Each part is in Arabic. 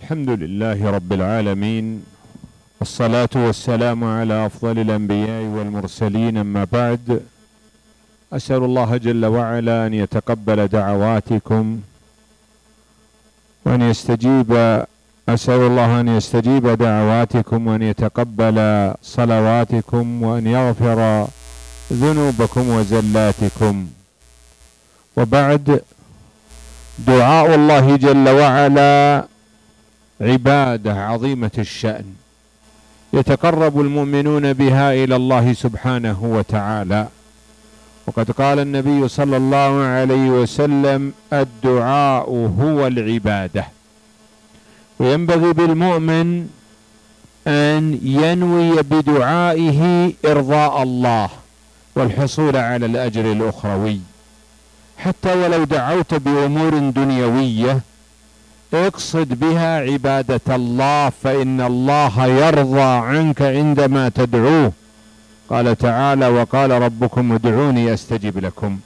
الحمد لله رب العالمين، والصلاة والسلام على أفضل الأنبياء والمرسلين، أما بعد. أسأل الله جل وعلا أن يتقبل دعواتكم وأن أسأل الله أن يستجيب دعواتكم وأن يتقبل صلواتكم وأن يغفر ذنوبكم وزلاتكم. وبعد، دعاء الله جل وعلا عبادة عظيمة الشأن يتقرب المؤمنون بها إلى الله سبحانه وتعالى، وقد قال النبي صلى الله عليه وسلم: الدعاء هو العبادة. وينبغي بالمؤمن أن ينوي بدعائه إرضاء الله والحصول على الأجر الأخروي، حتى ولو دعوت بأمور دنيوية اقصد بها عبادة الله، فإن الله يرضى عنك عندما تدعوه. قال تعالى: وقال ربكم ادعوني أستجب لكم.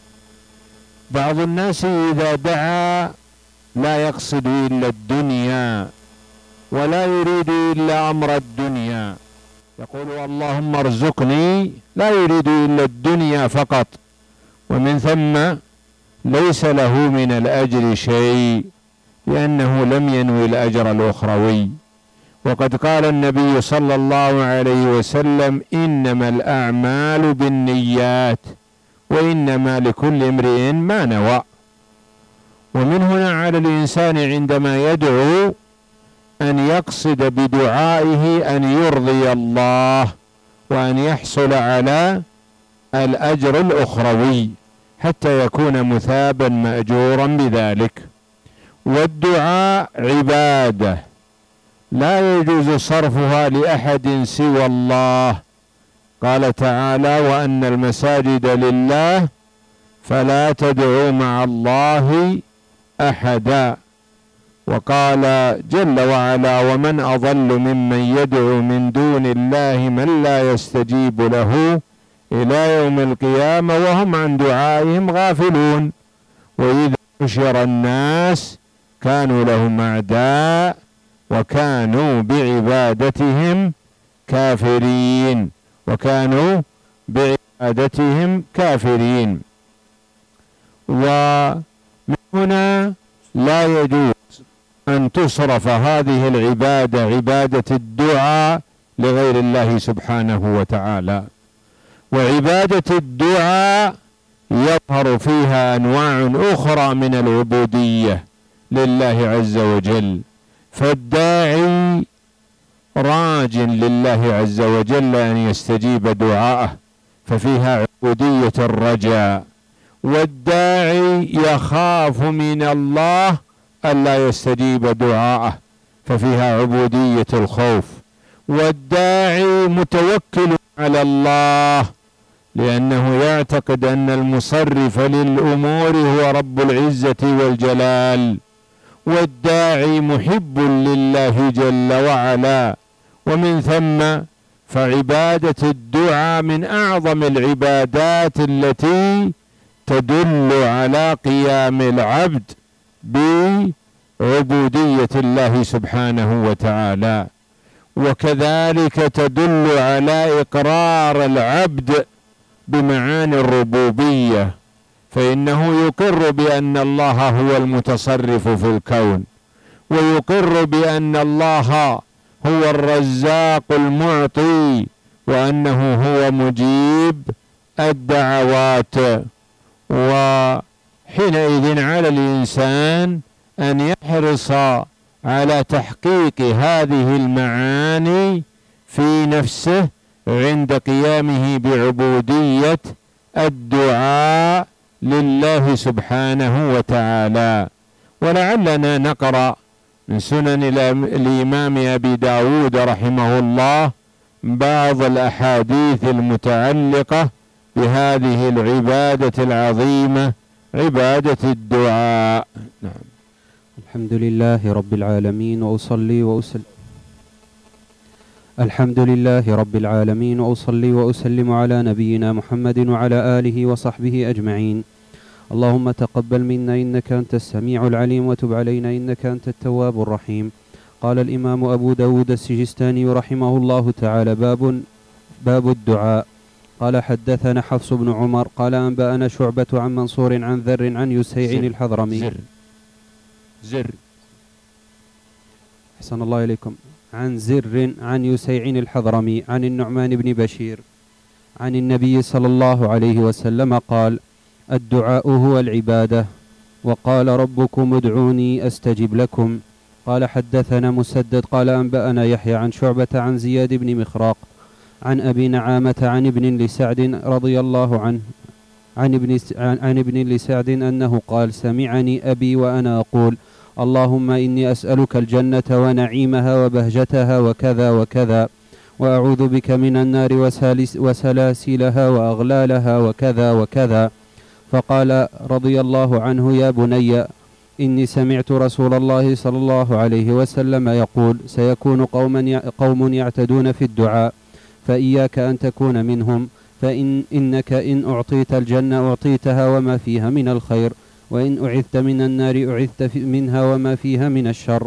بعض الناس إذا دعا لا يقصد إلا الدنيا ولا يريد إلا أمر الدنيا، يقول اللهم ارزقني، لا يريد إلا الدنيا فقط، ومن ثم ليس له من الأجر شيء، لأنه لم ينوي الأجر الأخروي. وقد قال النبي صلى الله عليه وسلم: إنما الأعمال بالنيات وإنما لكل امرئ ما نوى. ومن هنا على الإنسان عندما يدعو أن يقصد بدعائه أن يرضي الله وأن يحصل على الأجر الأخروي حتى يكون مثابا مأجورا بذلك. والدعاء عبادة لا يجوز صرفها لأحد سوى الله. قال تعالى: وأن المساجد لله فلا تدعوا مع الله أحدا. وقال جل وعلا: ومن أضل ممن يدعو من دون الله من لا يستجيب له إلى يوم القيامة وهم عن دعائهم غافلون. وإذا حشر الناس كانوا لهم أعداء وكانوا بعبادتهم كافرين. ومن هنا لا يجوز أن تصرف هذه العبادة، عبادة الدعاء، لغير الله سبحانه وتعالى. وعبادة الدعاء يظهر فيها أنواع أخرى من العبودية لله عز وجل، فالداعي راج لله عز وجل أن يستجيب دعاءه، ففيها عبودية الرجاء. والداعي يخاف من الله ألا يستجيب دعاءه، ففيها عبودية الخوف. والداعي متوكل على الله لأنه يعتقد أن المصرف للأمور هو رب العزة والجلال. والداعي محب لله جل وعلا. ومن ثم فعبادة الدعاء من أعظم العبادات التي تدل على قيام العبد بعبودية الله سبحانه وتعالى، وكذلك تدل على إقرار العبد بمعاني الربوبية، فإنه يقر بأن الله هو المتصرف في الكون، ويقر بأن الله هو الرزاق المعطي، وأنه هو مجيب الدعوات. وحينئذ على الإنسان أن يحرص على تحقيق هذه المعاني في نفسه عند قيامه بعبودية الدعاء لله سبحانه وتعالى. ولعلنا نقرأ من سنن الإمام أبي داود رحمه الله بعض الأحاديث المتعلقة بهذه العبادة العظيمة، عبادة الدعاء. نعم. الحمد لله رب العالمين وأصلي وأسلم على نبينا محمد وعلى آله وصحبه أجمعين. اللهم تقبل منا إنك أنت السميع العليم، وتب علينا إنك أنت التواب الرحيم. قال الإمام أبو داود السجستاني رحمه الله تعالى: باب الدعاء. قال حدثنا حفص بن عمر قال أنبأنا شعبة عن منصور عن ذر عن يسيع الحضرمي أحسن الله إليكم. عن زر عن يسيع الحضرمي عن النعمان بن بشير عن النبي صلى الله عليه وسلم قال: الدعاء هو العبادة، وقال ربكم ادعوني أستجب لكم. قال حدثنا مسدد قال أنبأنا يحيى عن شعبة عن زياد بن مخراق عن أبي نعامة عن ابن لسعد رضي الله عنه عن ابن لسعد أنه قال: سمعني أبي وأنا أقول: اللهم إني أسألك الجنة ونعيمها وبهجتها وكذا وكذا، وأعوذ بك من النار وسلاسلها وأغلالها وكذا وكذا. فقال رضي الله عنه: يا بني، إني سمعت رسول الله صلى الله عليه وسلم يقول: سيكون قوم يعتدون في الدعاء، فإياك أن تكون منهم، فإنك إن أعطيت الجنة أعطيتها وما فيها من الخير، وإن أعذت من النار أعذت منها وما فيها من الشر.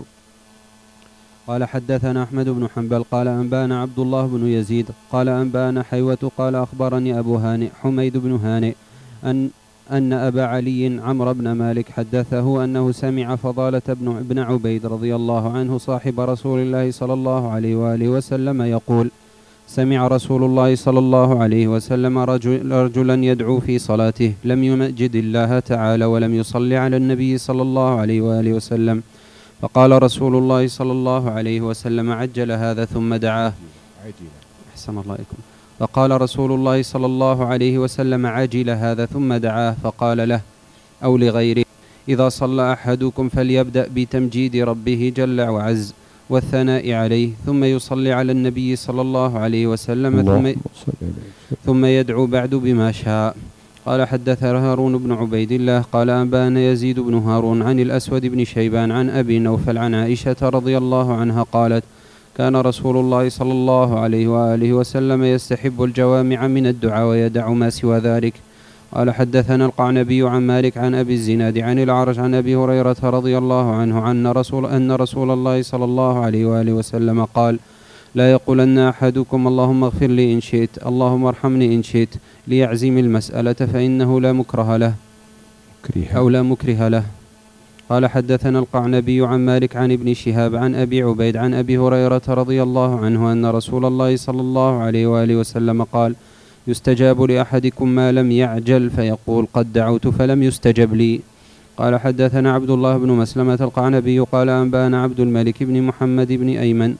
قال حدثنا أحمد بن حنبل قال أنبانا عبد الله بن يزيد قال أنبانا حيوة قال أخبرني أبو هانئ حميد بن هانئ أن أبا علي عمرو بن مالك حدثه أنه سمع فضالة بن عبيد رضي الله عنه صاحب رسول الله صلى الله عليه وآله وسلم يقول: سمع رسول الله صلى الله عليه وسلم رجلا يدعو في صلاته لم يمجد الله تعالى ولم يصلي على النبي صلى الله عليه وآله وسلم، فقال رسول الله صلى الله عليه وسلم: عجل هذا ثم دعاه. أحسن الله إليكم. فقال رسول الله صلى الله عليه وسلم: عجل هذا ثم دعاه، فقال له أو لغيره: إذا صلى أحدكم فليبدأ بتمجيد ربه جل وعز والثناء عليه، ثم يصلي على النبي صلى الله عليه وسلم، ثم يدعو بعد بما شاء. قال حدثنا هارون بن عبيد الله قال أنبانا يزيد بن هارون عن الأسود بن شيبان عن أبي نوفل عن عائشة رضي الله عنها قالت: كان رسول الله صلى الله عليه وآله وسلم يستحب الجوامع من الدعاء ويدع ما سوى ذلك. قال حدثنا القعنبي عن مالك عن أبي الزناد عن الأعرج عن أبي هريرة رضي الله عنه أن رسول الله صلى الله عليه وآله وسلم قال: لا يقولن أحدكم اللهم اغفر لي إن شئت، اللهم ارحمني إن شئت، ليعزم المسألة فإنه لا مكره له أو لا مكره له. قال حدثنا القعنبي عن مالك عن ابن شهاب عن أبي عبيد عن أبي هريرة رضي الله عنه أن رسول الله صلى الله عليه وآله وسلم قال: يستجاب لأحدكم ما لم يعجل فيقول قد دعوت فلم يستجب لي. قال حدثنا عبد الله بن مسلمة القعنبي قال أنبانا عبد الملك بن محمد بن أيمن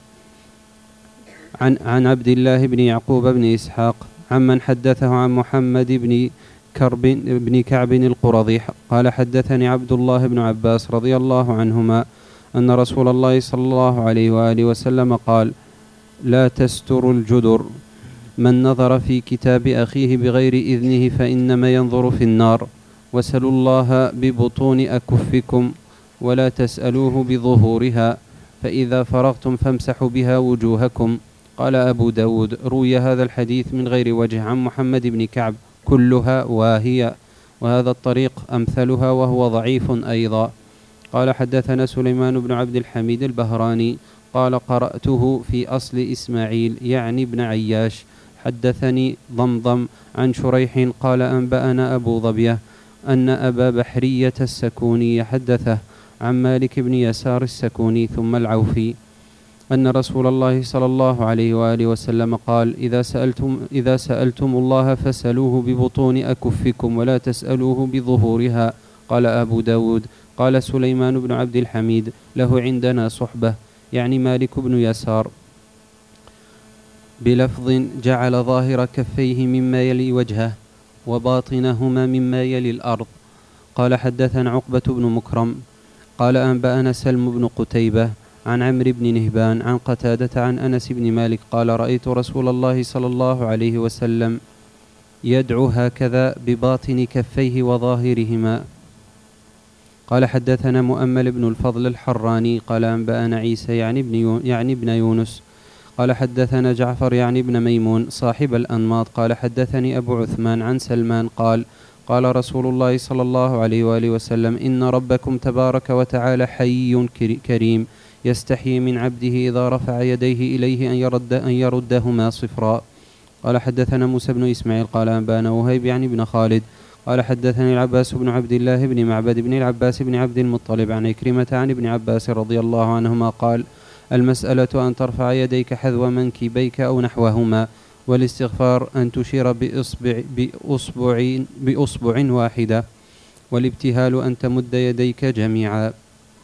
عن عبد الله بن يعقوب بن إسحاق عمن حدثه عن محمد بن كعب القرظي قال حدثني عبد الله بن عباس رضي الله عنهما أن رسول الله صلى الله عليه وآله وسلم قال: لا تستر الجدر، من نظر في كتاب أخيه بغير إذنه فإنما ينظر في النار، وسلوا الله ببطون أكفكم ولا تسألوه بظهورها، فإذا فرغتم فامسحوا بها وجوهكم. قال أبو داود: روي هذا الحديث من غير وجه عن محمد بن كعب كلها واهية، وهذا الطريق أمثلها وهو ضعيف أيضا. قال حدثنا سليمان بن عبد الحميد البهراني قال: قرأته في أصل إسماعيل يعني ابن عياش، حدثني ضمضم عن شريح قال أنبأنا أبو ظبية أن أبا بحرية السكوني حدثه عن مالك بن يسار السكوني ثم العوفي أن رسول الله صلى الله عليه وآله وسلم قال: إذا سألتم الله فسألوه ببطون أكفكم ولا تسألوه بظهورها. قال أبو داود: قال سليمان بن عبد الحميد: له عندنا صحبة، يعني مالك بن يسار، بلفظ جعل ظاهر كفيه مما يلي وجهه وباطنهما مما يلي الأرض. قال حدثنا عقبة بن مكرم قال أنبأنا سلم بن قتيبة عن عمرو بن نهبان عن قتادة عن أنس بن مالك قال: رأيت رسول الله صلى الله عليه وسلم يدعو هكذا بباطن كفيه وظاهرهما. قال حدثنا مؤمل بن الفضل الحراني قال أنبأنا عيسى يعني ابن يونس قال حدثنا جعفر يعني ابن ميمون صاحب الأنماط قال حدثني أبو عثمان عن سلمان قال: قال رسول الله صلى الله عليه وآله وسلم: إن ربكم تبارك وتعالى حي كريم يستحيي من عبده إذا رفع يديه إليه أن يردهما صفرا. قال حدثنا موسى بن إسماعيل قال أنبانا وهيب يعني بن خالد قال حدثني العباس بن عبد الله بن معبد بن العباس بن عبد المطلب عن عكرمة عن ابن عباس رضي الله عنهما قال: المسألة أن ترفع يديك حذو منكبيك أو نحوهما، والاستغفار أن تشير بأصبع واحدة، والابتهال أن تمد يديك جميعا.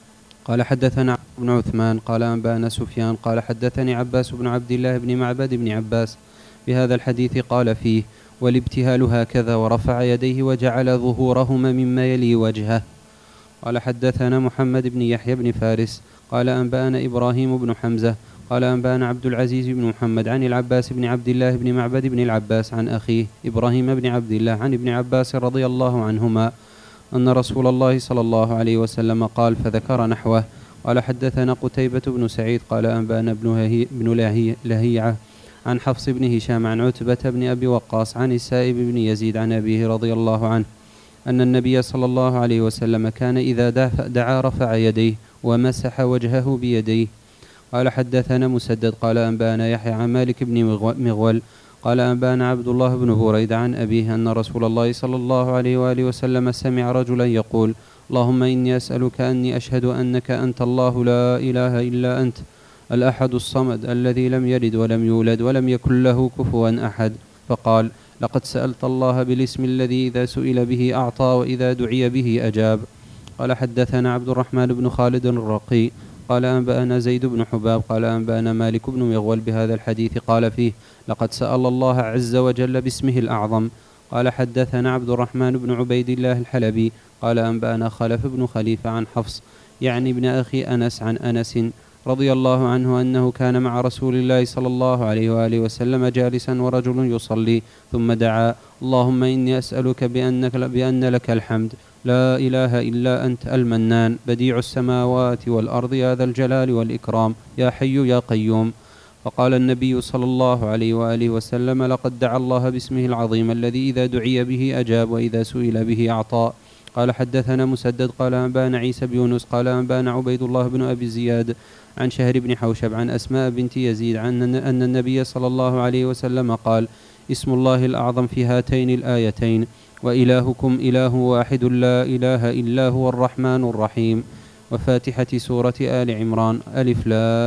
قال حدثنا بن عثمان قال أنبانا سفيان قال حدثني عباس بن عبد الله بن معبد بن عباس بهذا الحديث قال فيه: والابتهال هكذا، ورفع يديه وجعل ظهورهما مما يلي وجهه. قال حدثنا محمد بن يحيى بن فارس قال أنبانا إبراهيم بن حمزة قال أنبانا عبد العزيز بن محمد عن العباس بن عبد الله بن معبد بن العباس عن أخيه إبراهيم بن عبد الله عن ابن عباس رضي الله عنهما أن رسول الله صلى الله عليه وسلم قال، فذكر نحوه. قال حدثنا قتيبة بن سعيد قال أنبانا بن لهيعة عن حفص بن هشام عن عتبة بن أبي وقاص عن السائب بن يزيد عن أبيه رضي الله عنه أن النبي صلى الله عليه وسلم كان إذا دعا رفع يديه ومسح وجهه بيديه. قال حدثنا مسدد قال أنبانا يحيى عن مالك بن مغول قال أنبانا عبد الله بن بريدة عن أبيه أن رسول الله صلى الله عليه وآله وسلم سمع رجلا يقول: اللهم إني أسألك أني أشهد أنك أنت الله لا إله إلا أنت الأحد الصمد الذي لم يلد ولم يولد ولم يكن له كفوا أحد. فقال: لقد سألت الله بالاسم الذي إذا سئل به أعطى وإذا دعي به أجاب. قال حدثنا عبد الرحمن بن خالد الرقي قال أنبأنا زيد بن حباب قال أنبأنا مالك بن مغول بهذا الحديث قال فيه: لقد سأل الله عز وجل باسمه الأعظم. قال حدثنا عبد الرحمن بن عبيد الله الحلبي قال أنبأنا خلف بن خليفة عن حفص يعني ابن أخي أنس عن أنس رضي الله عنه أنه كان مع رسول الله صلى الله عليه وآله وسلم جالسا ورجل يصلي ثم دعا: اللهم إني أسألك بأن لك الحمد لا إله إلا أنت المنان بديع السماوات والأرض يا ذا الجلال والإكرام يا حي يا قيوم. فقال النبي صلى الله عليه وآله وسلم: لقد دعا الله باسمه العظيم الذي إذا دعي به أجاب وإذا سئل به أعطى. قال حدثنا مسدد قال أنبانا عيسى بن يونس قال أنبانا عبيد الله بن أبي زياد عن شهر بن حوشب عن أسماء بنت يزيد أن النبي صلى الله عليه وسلم قال: اسم الله الأعظم في هاتين الآيتين: وإلهكم إله واحد لا إله إلا هو الرحمن الرحيم. وفاتحة سورة آل عمران: ألف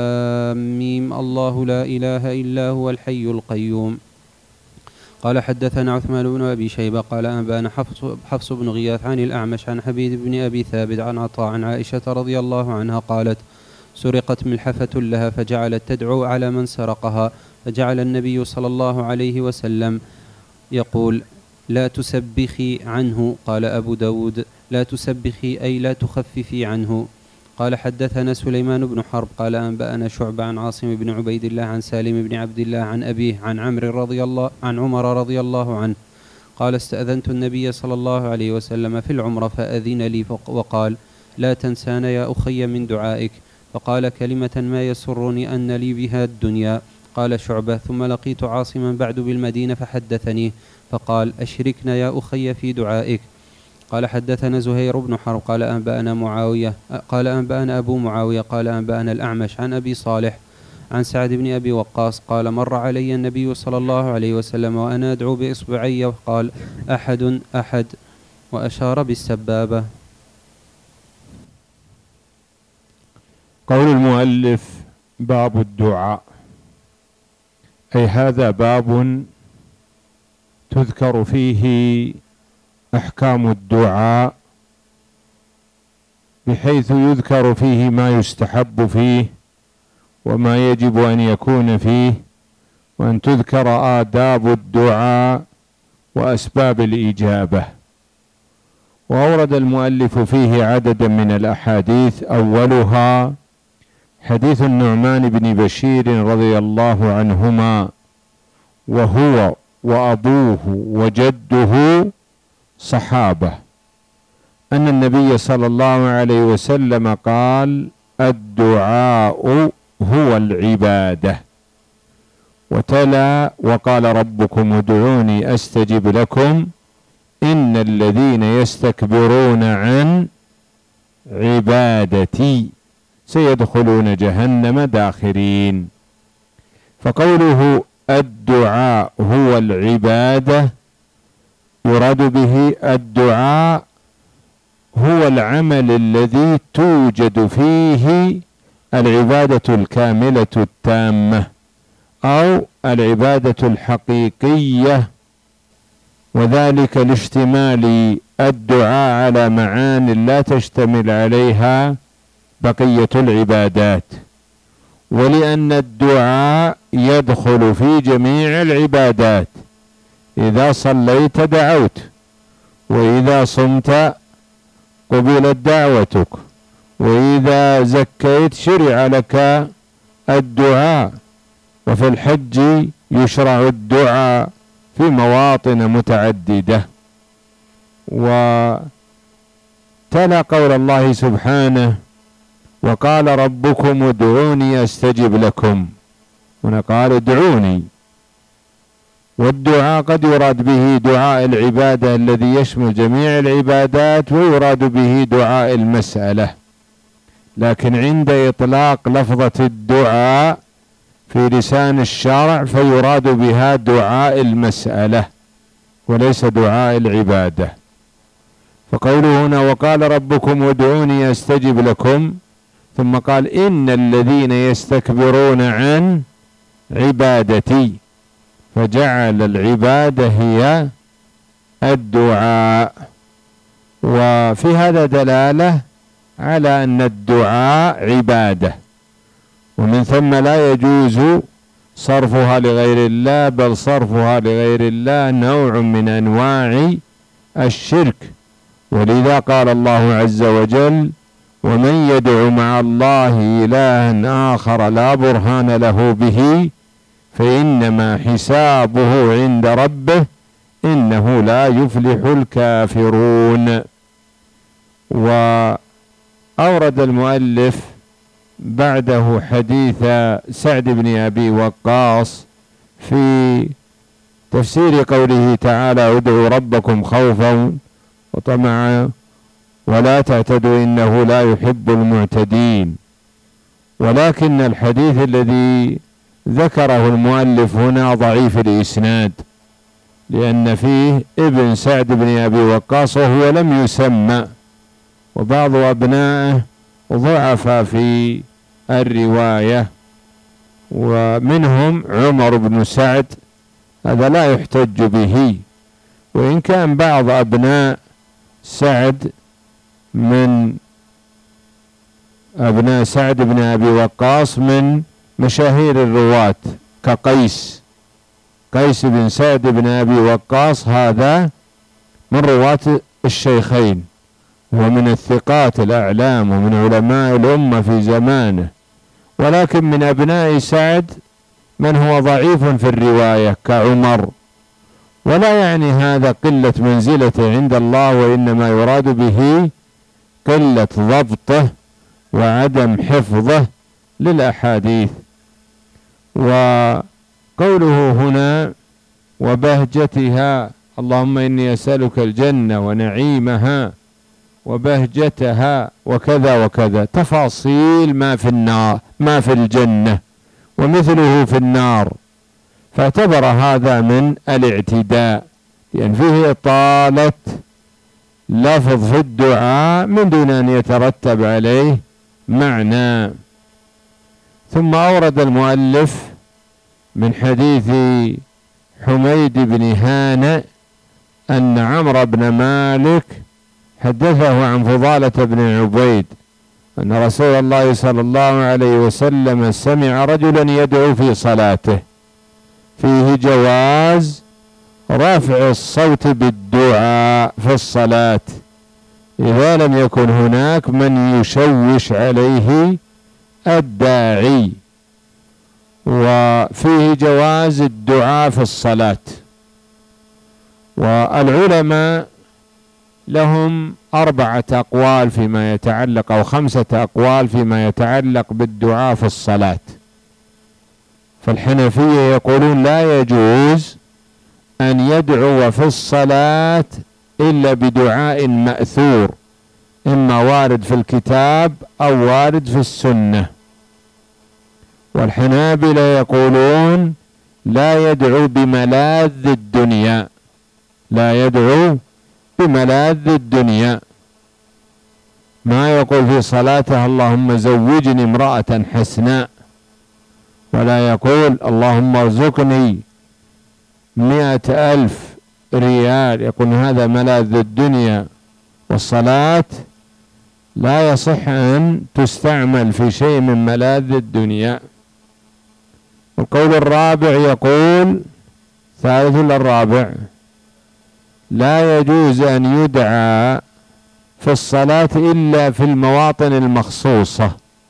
لام ميم الله لا إله إلا هو الحي القيوم. قال حدثنا عثمان بن أبي شيبة قال أنبانا حفص بن غياث عن الأعمش عن حبيب بن أبي ثابت عن عطاء عن عائشة رضي الله عنها قالت: سرقت ملحفة لها فجعلت تدعو على من سرقها، فجعل النبي صلى الله عليه وسلم يقول: لا تسبخي عنه. قال أبو داود: لا تسبخي أي لا تخففي عنه. قال حدثنا سليمان بن حرب قال أنبأنا شعبة عن عاصم بن عبيد الله عن سالم بن عبد الله عن أبيه عن عمر رضي الله عنه قال: استأذنت النبي صلى الله عليه وسلم في العمرة فأذن لي وقال: لا تنسان يا أخي من دعائك. فقال: كلمة ما يسرني أن لي بها الدنيا. قال شعبة: ثم لقيت عاصما بعد بالمدينة فحدثني فقال: أشركنا يا أخي في دعائك. قال حدثنا زهير بن حرب قال أنبأنا أبو معاوية قال أنبأنا الأعمش عن أبي صالح عن سعد بن أبي وقاص قال: مر علي النبي صلى الله عليه وسلم وأنا أدعو بإصبعي وقال: أحد أحد، وأشار بالسبابة. قول المؤلف: باب الدعاء، أي هذا باب تذكر فيه أحكام الدعاء، بحيث يذكر فيه ما يستحب فيه وما يجب أن يكون فيه، وأن تذكر آداب الدعاء وأسباب الإجابة. وأورد المؤلف فيه عددا من الأحاديث، أولها حديث النعمان بن بشير رضي الله عنهما، وهو وأبوه وجده صحابة، أن النبي صلى الله عليه وسلم قال: الدعاء هو العبادة. وتلا: وقال ربكم ادعوني أستجب لكم إن الذين يستكبرون عن عبادتي سيدخلون جهنم داخرين. فقوله الدعاء هو العبادة، يراد به الدعاء هو العمل الذي توجد فيه العبادة الكاملة التامة أو العبادة الحقيقية، وذلك لاشتمال الدعاء على معان لا تشتمل عليها بقية العبادات، ولأن الدعاء يدخل في جميع العبادات. إذا صليت دعوت، وإذا صمت قبلت دعوتك، وإذا زكيت شرع لك الدعاء، وفي الحج يشرع الدعاء في مواطن متعددة. وتلا قول الله سبحانه: وقال ربكم ادعوني استجب لكم. هنا قال ادعوني، والدعاء قد يراد به دعاء العبادة الذي يشمل جميع العبادات، ويراد به دعاء المسألة، لكن عند إطلاق لفظة الدعاء في لسان الشرع فيراد بها دعاء المسألة وليس دعاء العبادة. فقوله هنا وقال ربكم ادعوني استجب لكم، ثم قال إن الذين يستكبرون عن عبادتي، فجعل العبادة هي الدعاء. وفي هذا دلالة على أن الدعاء عبادة، ومن ثم لا يجوز صرفها لغير الله، بل صرفها لغير الله نوع من أنواع الشرك. ولذا قال الله عز وجل: ومن يدع مع الله إلها آخر لا برهان له به فإنما حسابه عند ربه إنه لا يفلح الكافرون. وأورد المؤلف بعده حديث سعد بن أبي وقاص في تفسير قوله تعالى: ادعوا ربكم خوفا وطمعا ولا تعتدوا إنه لا يحب المعتدين. ولكن الحديث الذي ذكره المؤلف هنا ضعيف الإسناد، لأن فيه ابن سعد بن أبي وقاص وهو لم يسمى، وبعض أبنائه ضعف في الرواية، ومنهم عمر بن سعد، هذا لا يحتج به، وإن كان بعض أبناء سعد من أبناء سعد بن أبي وقاص من مشاهير الرواة كقيس بن سعد بن أبي وقاص، هذا من رواة الشيخين، ومن الثقات الأعلام ومن علماء الأمة في زمانه. ولكن من أبناء سعد من هو ضعيف في الرواية كعمر، ولا يعني هذا قلة منزلته عند الله، وإنما يراد به قلة ضبطه وعدم حفظه للأحاديث. وقوله هنا وبهجتها، اللهم إني أسألك الجنة ونعيمها وبهجتها وكذا وكذا، تفاصيل ما في النار، ما في الجنة ومثله في النار، فاعتبر هذا من الاعتداء، لأن فيه إطالة لفظ في الدعاء من دون أن يترتب عليه معنى. ثم أورد المؤلف من حديث حميد بن هانئ أن عمرو بن مالك حدثه عن فضالة بن عبيد أن رسول الله صلى الله عليه وسلم سمع رجلا يدعو في صلاته فيه جواز رفع الصوت بالدعاء في الصلاة إذا لم يكن هناك من يشوش عليه الداعي، وفيه جواز الدعاء في الصلاة. والعلماء لهم 4 أقوال فيما يتعلق، أو 5 أقوال فيما يتعلق بالدعاء في الصلاة. فالحنفية يقولون لا يجوز أن يدعو في الصلاة إلا بدعاء مأثور إما وارد في الكتاب أو وارد في السنة. والحنابلة يقولون لا يدعو بملاذ الدنيا، لا يدعو بملاذ الدنيا، ما يقول في صلاته اللهم زوجني امرأة حسناء، ولا يقول اللهم ارزقني 100,000 ريال، يقول هذا ملاذ الدنيا. والصلاة لا يصح أن تستعمل في شيء من ملاذ الدنيا. القول الرابع يقول، ثالث الرابع، لا يجوز أن يدعى في الصلاة إلا في المواطن المخصوصة،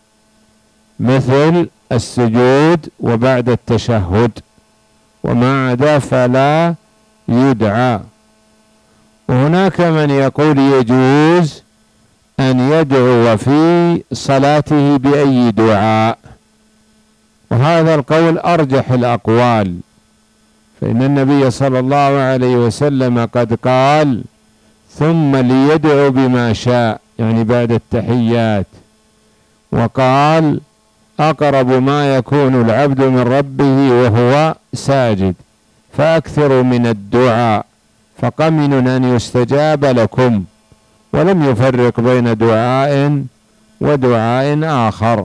مثل السجود وبعد التشهد، وما عدا فلا يدعى. وهناك من يقول يجوز أن يدعو في صلاته بأي دعاء، وهذا القول أرجح الأقوال، فإن النبي صلى الله عليه وسلم قد قال ثم ليدعو بما شاء، يعني بعد التحيات، وقال أقرب ما يكون العبد من ربه وهو ساجد فأكثروا من الدعاء فقمن أن يستجاب لكم، ولم يفرق بين دعاء ودعاء آخر.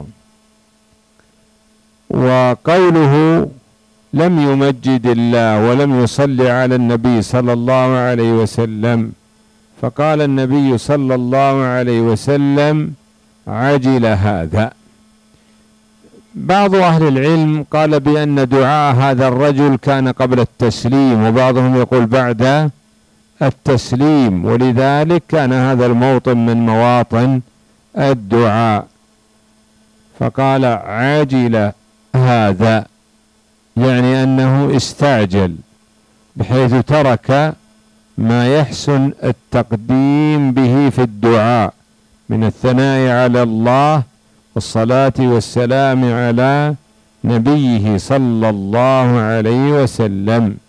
وقوله لم يمجد الله ولم يصلي على النبي صلى الله عليه وسلم، فقال النبي صلى الله عليه وسلم عجل هذا. بعض أهل العلم قال بأن دعاء هذا الرجل كان قبل التسليم، وبعضهم يقول بعد التسليم، ولذلك كان هذا الموطن من مواطن الدعاء، فقال عاجل هذا، يعني أنه استعجل بحيث ترك ما يحسن التقديم به في الدعاء من الثناء على الله والصلاة والسلام على نبيه صلى الله عليه وسلم.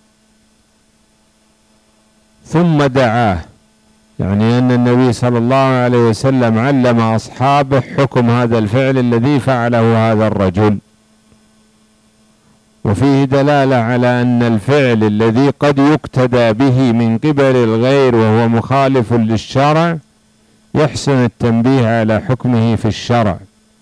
ثم دعاه، يعني أن النبي صلى الله عليه وسلم علم أصحابه حكم هذا الفعل الذي فعله هذا الرجل، وفيه دلالة على أن الفعل الذي قد يقتدى به من قبل الغير وهو مخالف للشرع يحسن التنبيه على حكمه في الشرع.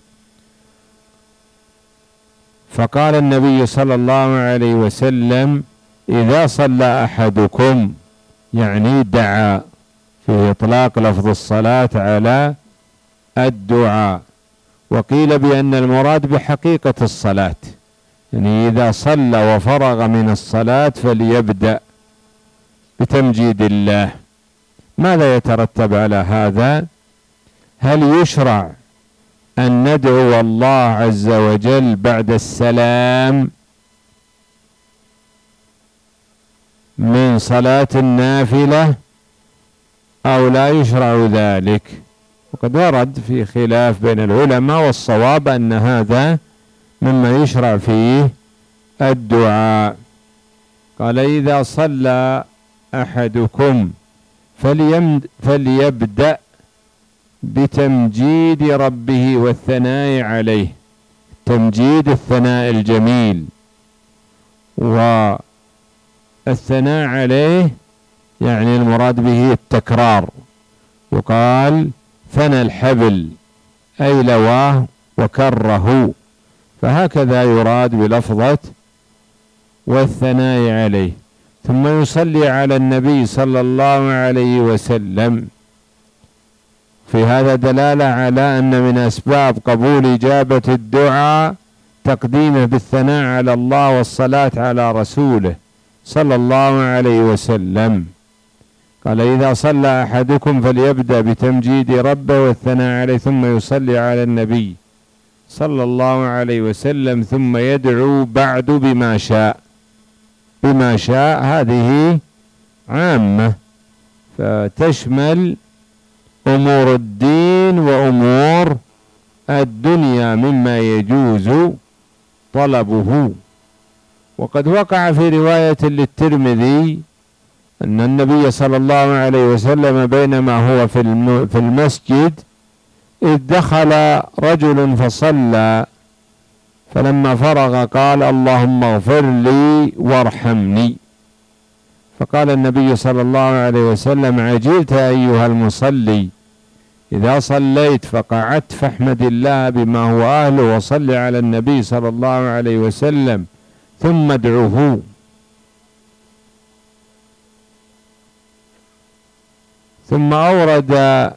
فقال النبي صلى الله عليه وسلم إذا صلى أحدكم، يعني دعا، في إطلاق لفظ الصلاة على الدعاء. وقيل بأن المراد بحقيقة الصلاة، يعني إذا صلى وفرغ من الصلاة فليبدأ بتمجيد الله. ماذا يترتب على هذا؟ هل يشرع أن ندعو الله عز وجل بعد السلام من صلاة النافلة أو لا يشرع ذلك؟ وقد ورد في خلاف بين العلماء، والصواب أن هذا مما يشرع فيه الدعاء. قال إذا صلى أحدكم فليبدأ بتمجيد ربه والثناء عليه، تمجيد الثناء الجميل، والثناء عليه يعني المراد به التكرار. يقال ثنى الحبل أي لواه وكره، فهكذا يراد بلفظة والثناء عليه. ثم يصلي على النبي صلى الله عليه وسلم. في هذا دلالة على أن من أسباب قبول إجابة الدعاء تقديمه بالثناء على الله والصلاة على رسوله صلى الله عليه وسلم. قال إذا صلى أحدكم فليبدأ بتمجيد ربه والثناء عليه ثم يصلي على النبي صلى الله عليه وسلم ثم يدعو بعد بما شاء. بما شاء هذه عامة فتشمل أمور الدين وأمور الدنيا مما يجوز طلبه. وقد وقع في رواية للترمذي أن النبي صلى الله عليه وسلم بينما هو في المسجد إذ دخل رجل فصلى، فلما فرغ قال: اللهم اغفر لي وارحمني. فقال النبي صلى الله عليه وسلم: عجلت أيها المصلي، إذا صليت فقعدت فاحمد الله بما هو أهله وصل على النبي صلى الله عليه وسلم ثم ادعوه. ثم أورد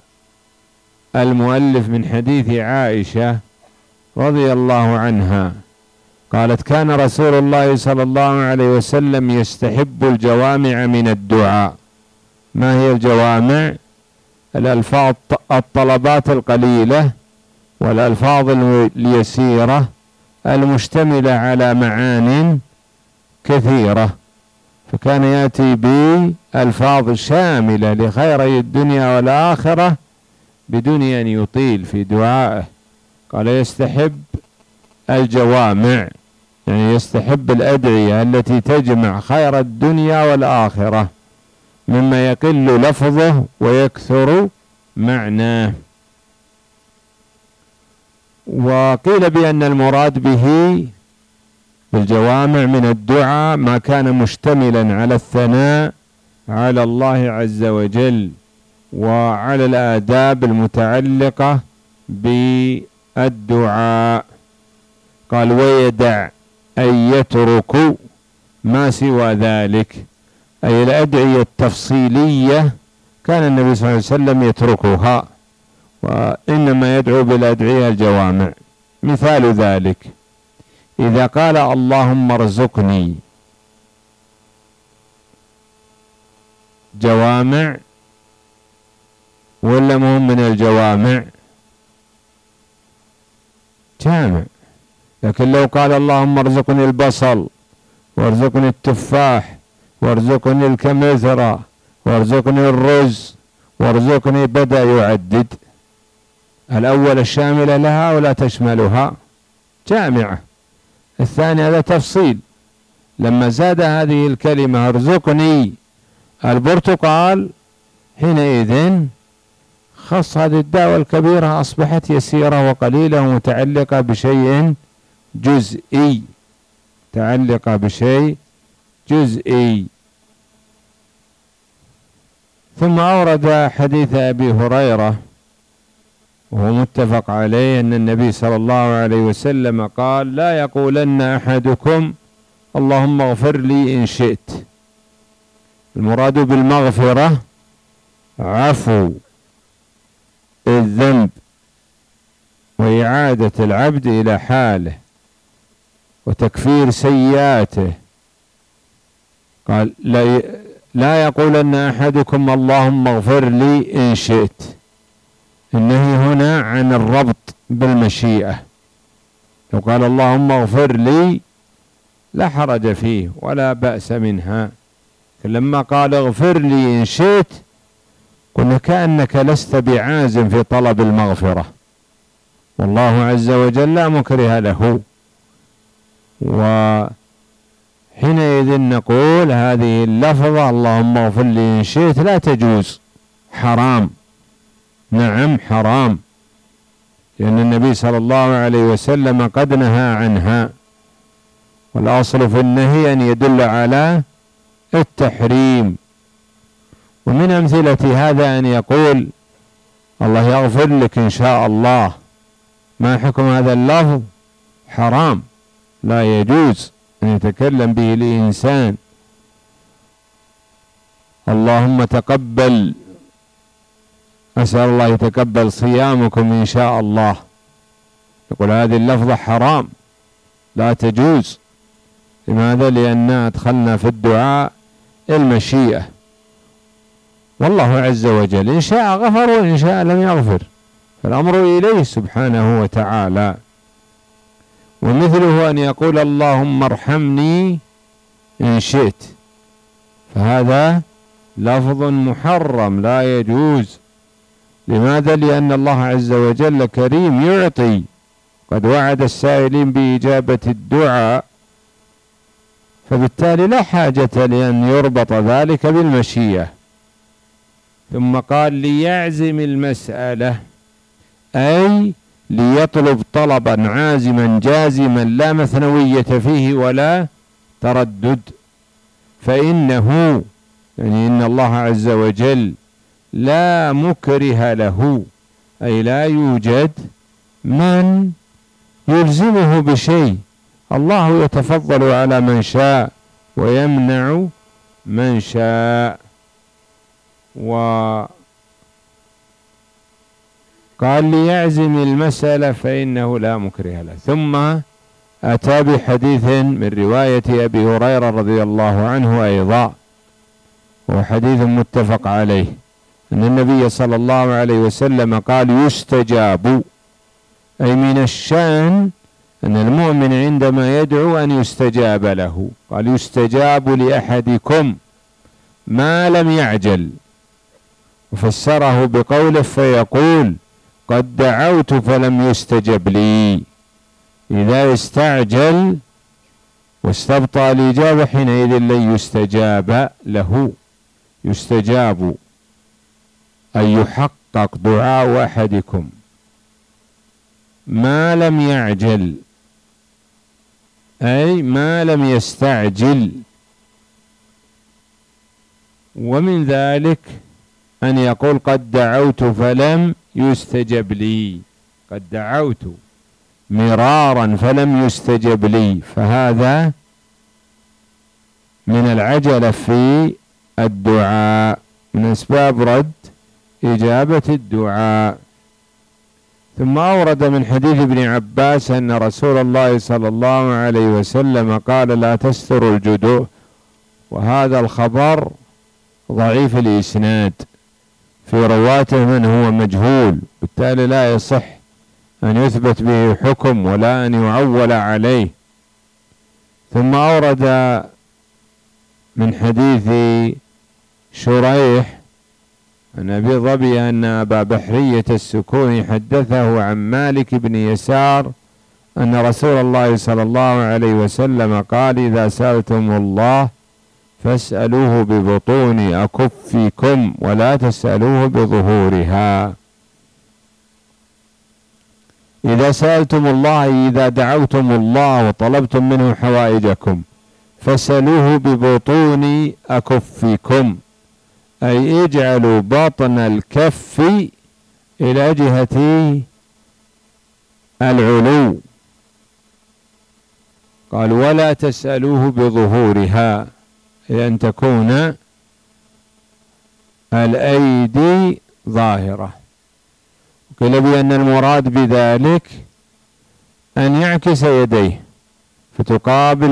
المؤلف من حديث عائشة رضي الله عنها قالت: كان رسول الله صلى الله عليه وسلم يستحب الجوامع من الدعاء. ما هي الجوامع؟ الألفاظ الطلبات القليلة والألفاظ اليسيرة المشتملة على معان كثيرة، فكان يأتي بألفاظ شاملة لخيري الدنيا والآخرة بدون أن يطيل في دعائه. قال: يستحب الجوامع، يعني يستحب الأدعية التي تجمع خير الدنيا والآخرة مما يقل لفظه ويكثر معناه. وقيل بأن المراد به بالجوامع من الدعاء ما كان مشتملا على الثناء على الله عز وجل وعلى الآداب المتعلقة بالدعاء. قال: ويدع أي يترك ما سوى ذلك، أي الأدعية التفصيلية كان النبي صلى الله عليه وسلم يتركها، وإنما يدعو بالأدعية الجوامع. مثال ذلك إذا قال: اللهم ارزقني، جوامع ولا مهم من الجوامع؟ جامع. لكن لو قال: اللهم ارزقني البصل وارزقني التفاح وارزقني الكمثرى وارزقني الرز وارزقني، بدأ يعدد. الأول الشاملة لها ولا تشملها؟ جامعة. الثاني هذا تفصيل. لما زاد هذه الكلمة ارزقني البرتقال حينئذ خص هذه الدعوة الكبيرة، أصبحت يسيرة وقليلة ومتعلقة بشيء جزئي، متعلقة بشيء جزئي. ثم أورد حديث أبي هريرة وهو متفق عليه أن النبي صلى الله عليه وسلم قال: لا يقولن أحدكم اللهم اغفر لي إن شئت. المراد بالمغفرة عفو الذنب وإعادة العبد إلى حاله وتكفير سيئاته. قال: لا يقولن أحدكم اللهم اغفر لي إن شئت. النهي هنا عن الربط بالمشيئة. لو قال اللهم اغفر لي لا حرج فيه ولا بأس منها، لما قال اغفر لي إن شئت قلنا كأنك لست بعازم في طلب المغفرة، والله عز وجل لا مكره له. وحينئذ نقول هذه اللفظة اللهم اغفر لي إن شئت لا تجوز، حرام. نعم حرام، لأن النبي صلى الله عليه وسلم قد نهى عنها، والأصل في النهي أن يدل على التحريم. ومن أمثلة هذا أن يقول الله يغفر لك إن شاء الله. ما حكم هذا اللفظ؟ حرام، لا يجوز أن يتكلم به الإنسان. اللهم تقبل، أسأل الله يتقبل صيامكم إن شاء الله. يقول هذه اللفظة حرام لا تجوز. لماذا؟ لأننا أدخلنا في الدعاء المشيئة، والله عز وجل إن شاء غفر وإن شاء لم يغفر، فالأمر إليه سبحانه وتعالى. ومثله أن يقول اللهم ارحمني إن شئت، فهذا لفظ محرم لا يجوز. لماذا؟ لأن الله عز وجل كريم يعطي، قد وعد السائلين بإجابة الدعاء، فبالتالي لا حاجة لأن يربط ذلك بالمشيئة. ثم قال ليعزم المسألة، أي ليطلب طلبا عازما جازما لا مثنوية فيه ولا تردد، فإنه يعني إن الله عز وجل لا مكره له، أي لا يوجد من يلزمه بشيء. الله يتفضل على من شاء ويمنع من شاء. وقال ليعزم المسألة فإنه لا مكره له. ثم أتى بحديث من رواية أبي هريرة رضي الله عنه أيضا، وهو حديث متفق عليه، أن النبي صلى الله عليه وسلم قال يستجاب، أي من الشأن أن المؤمن عندما يدعو أن يستجاب له. قال يستجاب لأحدكم ما لم يعجل، وفسره بقوله فيقول قد دعوت فلم يستجب لي. إذا استعجل واستبطأ الإجابة حينئذ لن يستجاب له. يستجاب أي يحقق دعاء أحدكم ما لم يعجل، أي ما لم يستعجل. ومن ذلك أن يقول قد دعوت فلم يستجب لي، قد دعوت مرارا فلم يستجب لي، فهذا من العجلة في الدعاء، من أسباب رد إجابة الدعاء. ثم أورد من حديث ابن عباس أن رسول الله صلى الله عليه وسلم قال لا تستر الجدوء، وهذا الخبر ضعيف الإسناد، في رواته من هو مجهول، بالتالي لا يصح أن يثبت به حكم ولا أن يعول عليه. ثم أورد من حديث شريح عن أبي ظبي أن أبا بحرية السكوني حدثه عن مالك بن يسار أن رسول الله صلى الله عليه وسلم قال إذا سألتم الله فاسألوه ببطون أكفكم ولا تسألوه بظهورها. إذا سألتم الله، إذا دعوتم الله وطلبتم منه حوائجكم فاسألوه ببطون أكفكم، أي اجعلوا بطن الكف إلى جهة العلو. قال ولا تسألوه بظهورها، أن تكون الأيدي ظاهرة. قيل بأن المراد بذلك أن يعكس يديه فتقابل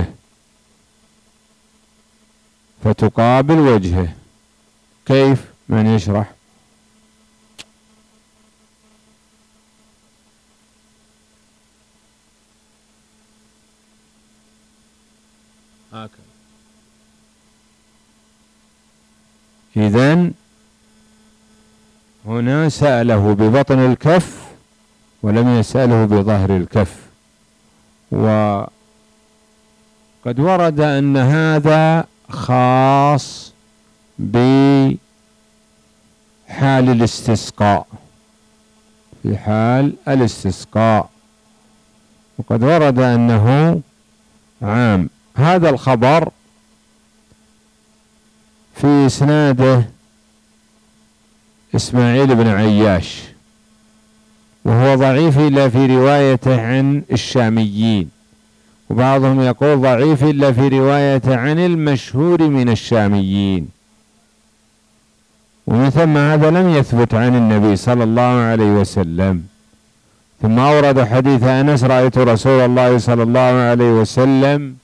وجهه. كيف؟ من يشرح؟ هكذا. إذن هنا سأله ببطن الكف ولم يسأله بظهر الكف. وقد ورد أن هذا خاص بحال الاستسقاء، في حال الاستسقاء، وقد ورد أنه عام. هذا الخبر في إسناده إسماعيل بن عياش، وهو ضعيف إلا في روايته عن الشاميين، وبعضهم يقول ضعيف إلا في روايته عن المشهور من الشاميين. ومن ثم هذا لم يثبت عن النبي صلى الله عليه وسلم. ثم أورد حديث أنس رأيت رسول الله صلى الله عليه وسلم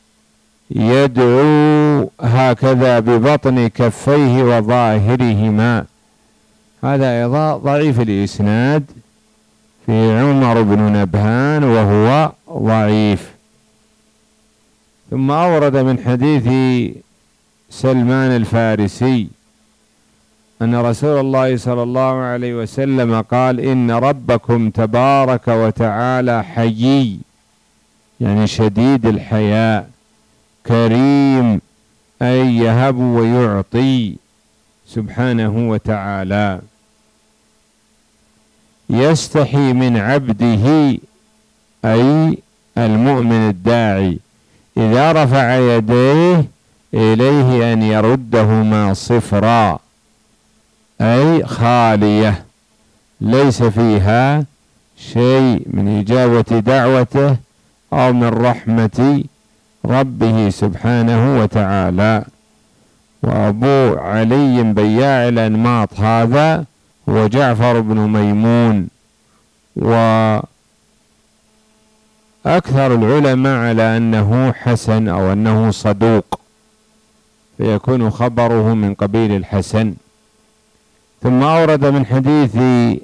يدعو هكذا ببطن كفيه وظاهرهما، هذا أيضا ضعيف الإسناد في عمر بن نبهان وهو ضعيف. ثم أورد من حديث سلمان الفارسي أن رسول الله صلى الله عليه وسلم قال إن ربكم تبارك وتعالى حيي، يعني شديد الحياء، كريم، أي يهب ويعطي سبحانه وتعالى. يستحي من عبده أي المؤمن الداعي إذا رفع يديه إليه أن يردهما صفرا، أي خالية ليس فيها شيء من إجابة دعوته أو من رحمة ربه سبحانه وتعالى. وأبو علي بياع الأنماط هذا هو جعفر بن ميمون، وأكثر العلماء على أنه حسن أو أنه صدوق، فيكون خبره من قبيل الحسن. ثم أورد من حديث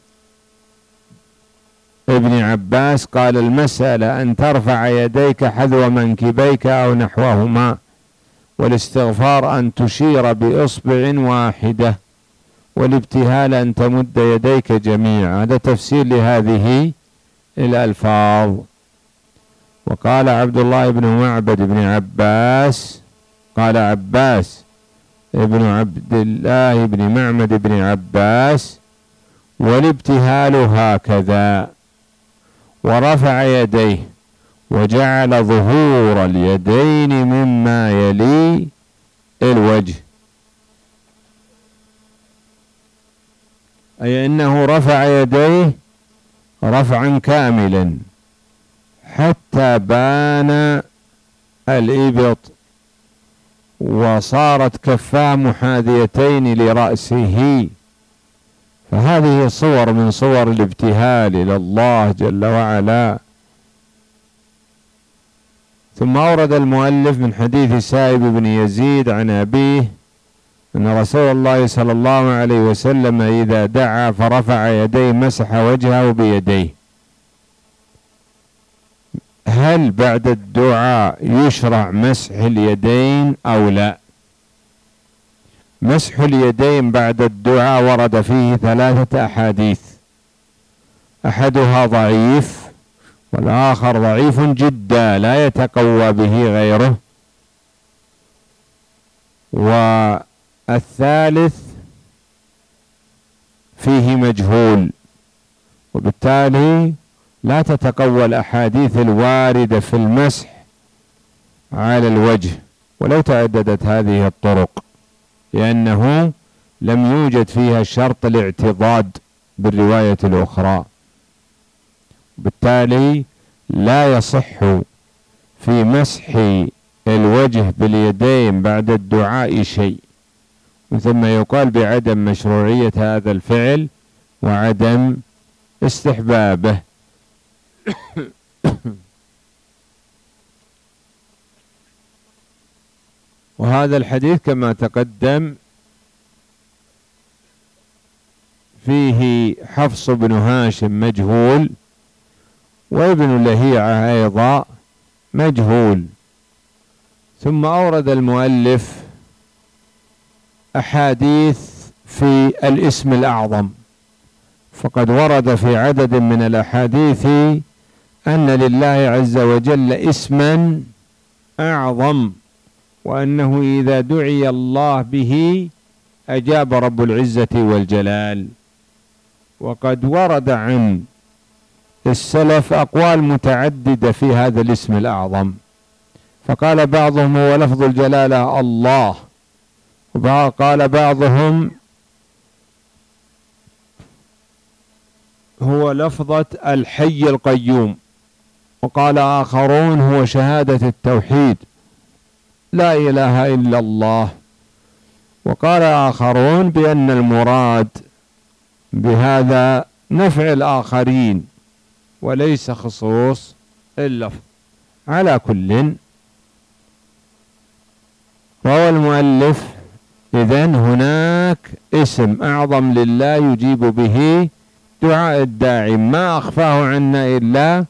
ابن عباس قال: المسألة أن ترفع يديك حذو منكبيك أو نحوهما، والاستغفار أن تشير بإصبع واحدة، والابتهال أن تمد يديك جميعا. هذا تفسير لهذه الألفاظ. وقال عبد الله بن معبد بن عباس، قال عباس ابن عبد الله بن معبد بن عباس: والابتهال هكذا، ورفع يديه وجعل ظهور اليدين مما يلي الوجه، أي أنه رفع يديه رفعا كاملا حتى بان الإبط، وصارت كفاه محاذيتين لرأسه. فهذه صور من صور الابتهال إلى الله جل وعلا. ثم أورد المؤلف من حديث سائب بن يزيد عن أبيه أن رسول الله صلى الله عليه وسلم إذا دعا فرفع يديه مسح وجهه بيديه. هل بعد الدعاء يشرع مسح اليدين أو لا؟ مسح اليدين بعد الدعاء ورد فيه 3 أحاديث، أحدها ضعيف والآخر ضعيف جدا لا يتقوى به غيره، والثالث فيه مجهول، وبالتالي لا تتقوى الأحاديث الواردة في المسح على الوجه ولو تعددت هذه الطرق، لأنه لم يوجد فيها شرط الاعتضاد بالرواية الأخرى. بالتالي لا يصح في مسح الوجه باليدين بعد الدعاء شيء، ثم يقال بعدم مشروعية هذا الفعل وعدم استحبابه. وهذا الحديث كما تقدم فيه حفص بن هاشم مجهول، وابن لهيعة أيضا مجهول. ثم أورد المؤلف أحاديث في الاسم الأعظم، فقد ورد في عدد من الأحاديث أن لله عز وجل اسما أعظم، وأنه إذا دعي الله به أجاب رب العزة والجلال. وقد ورد عن السلف أقوال متعددة في هذا الاسم الأعظم، فقال بعضهم هو لفظ الجلالة الله، وقال بعضهم هو لفظة الحي القيوم، وقال آخرون هو شهادة التوحيد لا إله إلا الله، وقال آخرون بأن المراد بهذا نفع الآخرين وليس خصوص اللفظ. على كل، روى المؤلف إذن هناك اسم أعظم لله يجيب به دعاء الداعي، ما أخفاه عنا إلا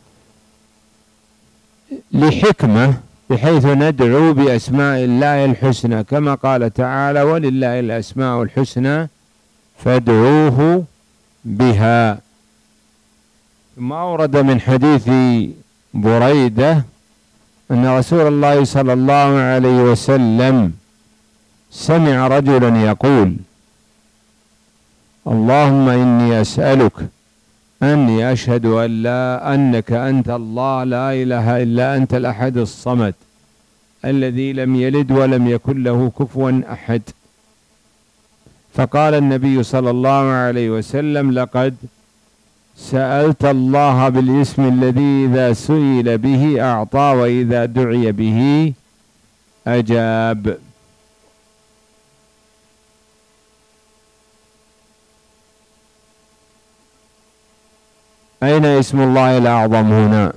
لحكمة، بحيث ندعو بأسماء الله الحسنى كما قال تعالى: ولله الأسماء الحسنى فادعوه بها. ثم أورد من حديث بريدة أن رسول الله صلى الله عليه وسلم سمع رجلا يقول: اللهم إني أسألك أني أشهد أنك أنت الله لا إله إلا أنت الأحد الصمد الذي لم يلد ولم يكن له كفوا أحد. فقال النبي صلى الله عليه وسلم: لقد سألت الله بالاسم الذي إذا سئل به أعطى وإذا دعي به أجاب. أين اسم الله الأعظم هنا؟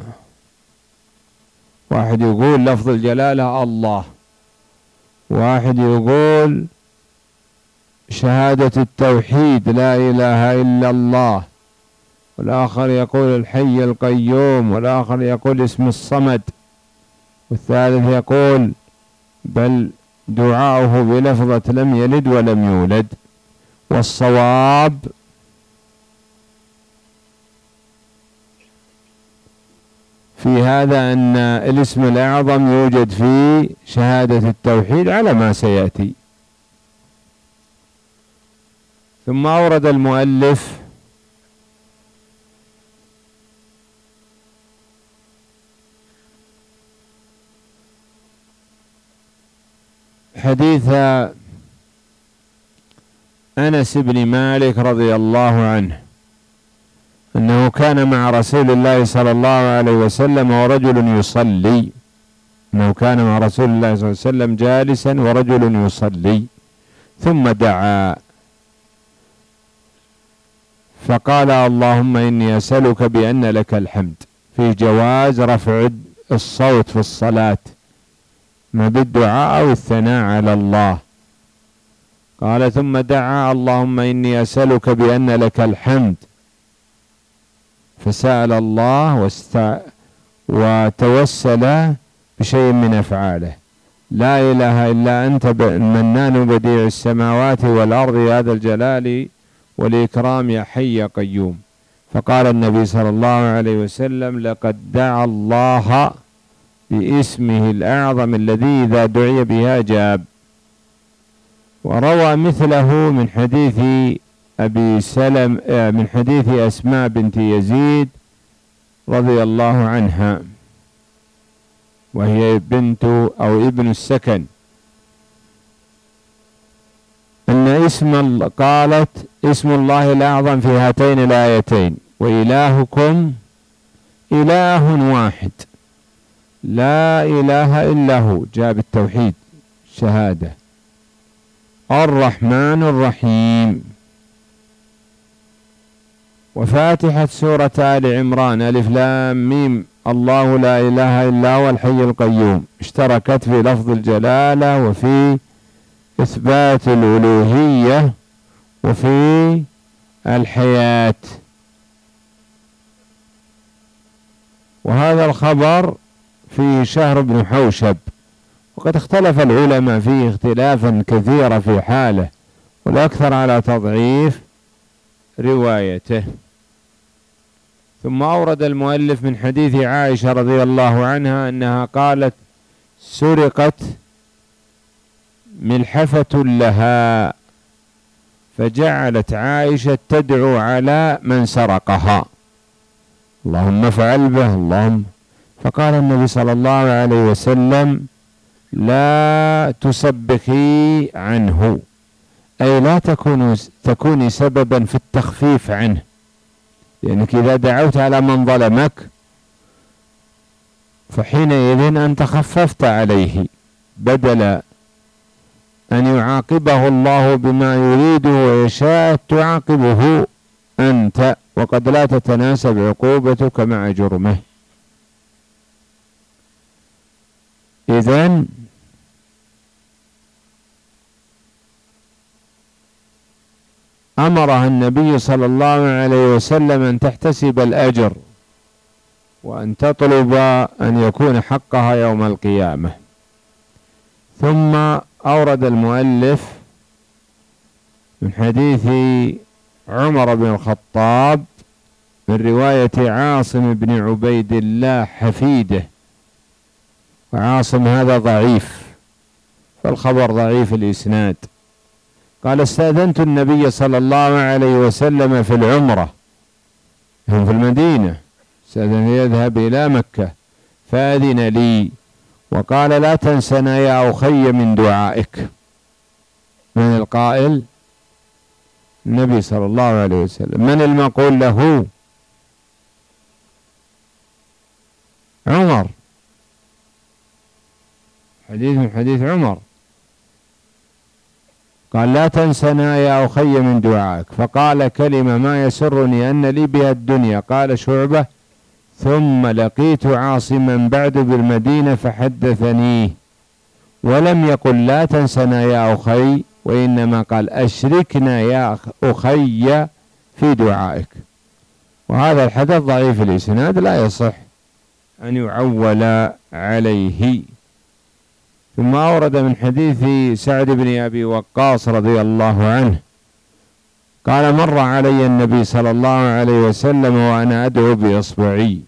واحد يقول لفظ الجلالة الله، واحد يقول شهادة التوحيد لا إله إلا الله، والآخر يقول الحي القيوم، والآخر يقول اسم الصمد، والثالث يقول بل دعاؤه بلفظة لم يلد ولم يولد. والصواب في هذا أن الاسم الأعظم يوجد في شهادة التوحيد على ما سيأتي. ثم أورد المؤلف حديث أنس بن مالك رضي الله عنه أنه كان مع رسول الله صلى الله عليه وسلم ورجل يصلي، أنه كان مع رسول الله صلى الله عليه وسلم جالسا ورجل يصلي، ثم دعا فقال: اللهم إني أسألك بأن لك الحمد، في جواز رفع الصوت في الصلاة ما بالدعاء أو الثناء على الله. قال: ثم دعا: اللهم إني أسألك بأن لك الحمد، فسأل الله وتوسل بشيء من أفعاله: لا إله إلا أنت المنان بديع السماوات والأرض يا ذا الجلال والإكرام يا حي يا قيوم. فقال النبي صلى الله عليه وسلم: لقد دعا الله باسمه الأعظم الذي إذا دعي به أجاب. وروى مثله من حديث أبي سلم من حديث أسماء بنت يزيد رضي الله عنها، وهي بنت أو ابن السكن، أن قالت: اسم الله الأعظم في هاتين الآيتين: وإلهكم إله واحد لا إله إلا هو، جاب التوحيد شهادة، الرحمن الرحيم. وفاتحة سورة آل عمران ألف لام ميم الله لا إله إلا هو الحي القيوم اشتركت في لفظ الجلالة وفي إثبات الألوهية وفي الحياة. وهذا الخبر فيه شهر بن حوشب، وقد اختلف العلماء فيه اختلافا كثيرا في حاله، والأكثر على تضعيف روايته. ثم أورد المؤلف من حديث عائشة رضي الله عنها أنها قالت: سرقت ملحفة لها، فجعلت عائشة تدعو على من سرقها: اللهم افعل به اللهم. فقال النبي صلى الله عليه وسلم: لا تسبخي عنه، أي لا تكوني سببا في التخفيف عنه، لأنك إذا دعوت على من ظلمك فحينئذ أنت خففت عليه، بدل أن يعاقبه الله بما يريده ويشاء تعاقبه أنت، وقد لا تتناسب عقوبتك مع جرمه. إذن أمرها النبي صلى الله عليه وسلم أن تحتسب الأجر وأن تطلب أن يكون حقها يوم القيامة. ثم أورد المؤلف من حديث عمر بن الخطاب من رواية عاصم بن عبيد الله حفيده وعاصم هذا ضعيف، فالخبر ضعيف الإسناد. قال استأذنت النبي صلى الله عليه وسلم في العمرة، هم في المدينة، استأذن يذهب إلى مكة فأذن لي وقال لا تنسنا يا أخي من دعائك. من القائل؟ النبي صلى الله عليه وسلم. من المقول له؟ عمر، حديث من حديث عمر، قال لا تنسنا يا أخي من دعائك، فقال كلمة ما يسرني أن لي بها الدنيا. قال شعبة ثم لقيت عاصما بعد بالمدينة فحدثني، ولم يقل لا تنسنا يا أخي، وإنما قال أشركنا يا أخي في دعائك. وهذا الحدث ضعيف الإسناد لا يصح أن يعول عليه. ثم أورد من حديث سعد بن أبي وقاص رضي الله عنه قال مر علي النبي صلى الله عليه وسلم وأنا أدعو بإصبعي.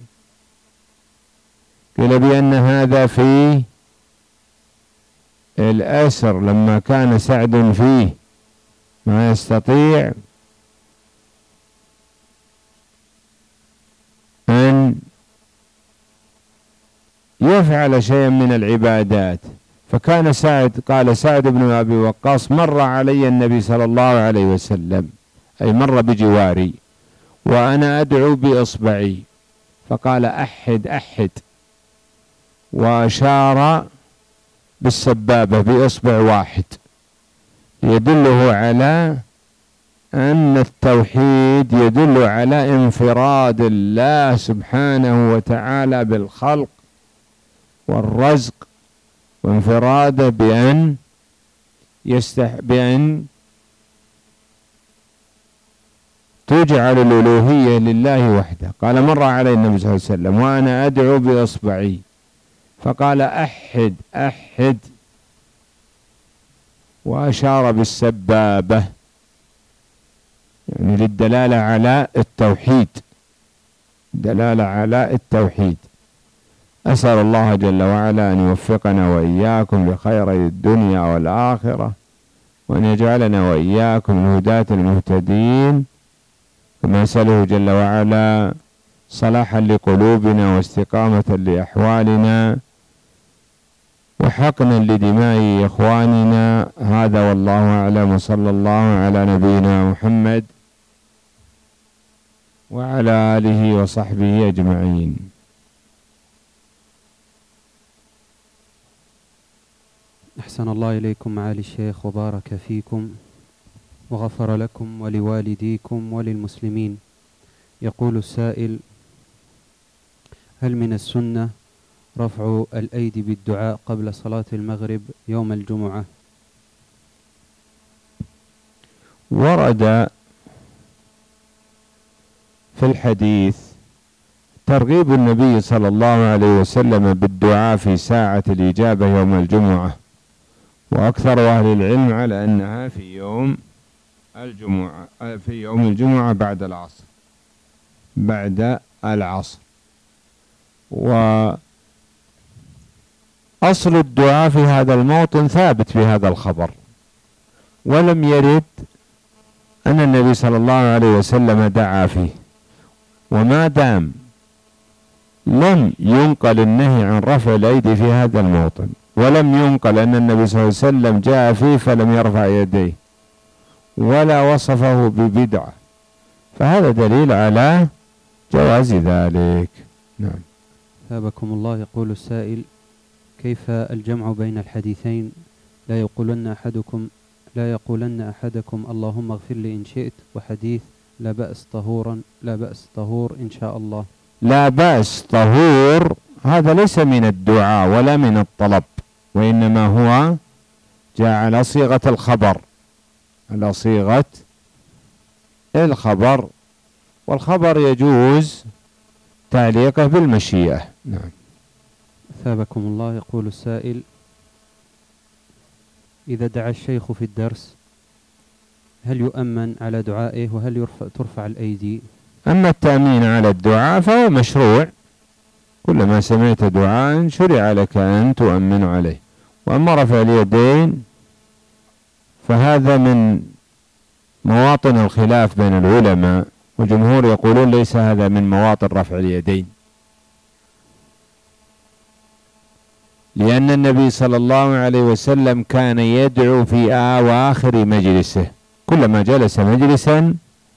قيل بأن هذا في الأسر لما كان سعد فيه ما يستطيع أن يفعل شيئا من العبادات، فكان سعد، قال سعد بن أبي وقاص مر علي النبي صلى الله عليه وسلم، أي مر بجواري وأنا أدعو بإصبعي، فقال أحد أحد، وأشار بالسبابة بإصبع واحد يدله على أن التوحيد يدل على انفراد الله سبحانه وتعالى بالخلق والرزق، وانفراده بأن تجعل الألوهية لله وحده. قال مر علي النبي صلى الله عليه وسلم وأنا أدعو بإصبعي، فقال أحد أحد، وأشار بالسبابة، يعني للدلالة على التوحيد، دلالة على التوحيد. أسأل الله جل وعلا أن يوفقنا وإياكم لخير الدنيا والآخرة، وأن يجعلنا وإياكم الهداة المهتدين، كما أسأله جل وعلا صلاحا لقلوبنا واستقامة لأحوالنا وحقنا لدماء إخواننا. هذا والله أعلم، وصلى الله على نبينا محمد وعلى آله وصحبه أجمعين. أحسن الله إليكم معالي الشيخ وبارك فيكم وغفر لكم ولوالديكم وللمسلمين. يقول السائل: هل من السنة رفع الأيدي بالدعاء قبل صلاة المغرب يوم الجمعة؟ ورد في الحديث ترغيب النبي صلى الله عليه وسلم بالدعاء في ساعة الإجابة يوم الجمعة، وأكثر أهل العلم على أنها في يوم الجمعة بعد العصر. وأصل الدعاء في هذا الموطن ثابت في هذا الخبر، ولم يرد أن النبي صلى الله عليه وسلم دعا فيه، وما دام لم ينقل النهي عن رفع الأيدي في هذا الموطن، ولم ينقل أن النبي صلى الله عليه وسلم جاء فيه فلم يرفع يديه ولا وصفه ببدعة، فهذا دليل على جواز ذلك. نعم. ثابكم الله. يقول السائل: كيف الجمع بين الحديثين؟ لا يقولن أحدكم اللهم اغفر لي إن شئت، وحديث لا بأس طهور إن شاء الله. لا بأس طهور هذا ليس من الدعاء ولا من الطلب، وإنما هو جاء على صيغة الخبر، على صيغة الخبر، والخبر يجوز تعليقه بالمشيئة. نعم. ثابكم الله. يقول السائل: إذا دعا الشيخ في الدرس هل يؤمن على دعائه، وهل ترفع الأيدي؟ أما التأمين على الدعاء فهو مشروع، كلما سمعت دعاء شرع لك أن تؤمن عليه. وأما رفع اليدين فهذا من مواطن الخلاف بين العلماء، وجمهور يقولون ليس هذا من مواطن رفع اليدين، لأن النبي صلى الله عليه وسلم كان يدعو في أواخر مجلسه، كلما جلس مجلسا